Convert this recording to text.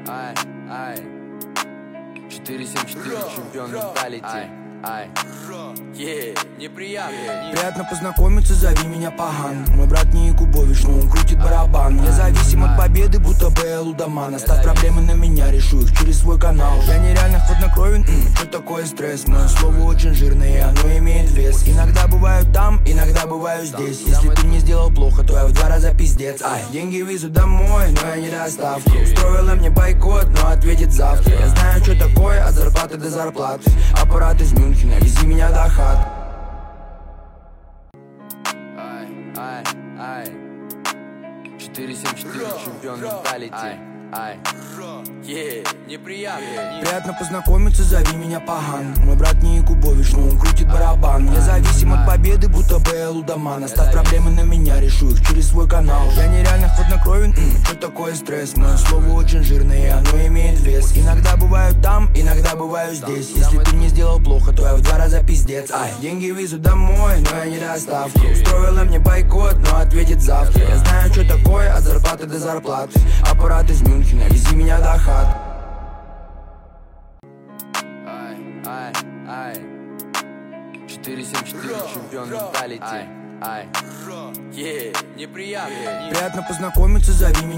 Ай, 474, чемпион менталити. Неприятно. Приятно познакомиться, зови меня Паган. Мой брат не Якубович, но он крутит барабан. Я зависим от победы, будто БЛ Удаман. Оставь проблемы на меня, решу их через свой канал. Я нереально хладнокровен, что такое стресс? Мое слово очень жирное, и оно имеет вес. Иногда бываю там, иногда бываю здесь. Если ты мне сделал плохо, то я в 2 раза пиздец. Деньги везу домой, но я не доставку. Устроила мне бойкот, но ответит завтра. Я знаю, что такое от зарплаты до зарплаты. Аппарат из Мюнхена, вези меня до хат. 474, чемпион менталити. Неприятно. Приятно познакомиться, зови меня Паган. Мой брат не Якубович, но он крутит барабан. Я зависим от победы, будто БЛ Удаман. Оставь проблемы на меня, решу их через свой канал. Я нереально хладнокровен, что такое стресс? Мое слово очень жирное, и оно имеет вес. Иногда бываю там, иногда бываю здесь. Если ты мне сделал плохо, то я в 2 раза пиздец. Деньги везу домой, но я не доставку. Устроила мне бойкот, но ответит завтра. Я знаю, что такое от зарплаты до зарплаты. Аппарат из Мюнхена, вези меня до хат. 474, чемпион менталити. Неприятно. Приятно познакомиться, зови меня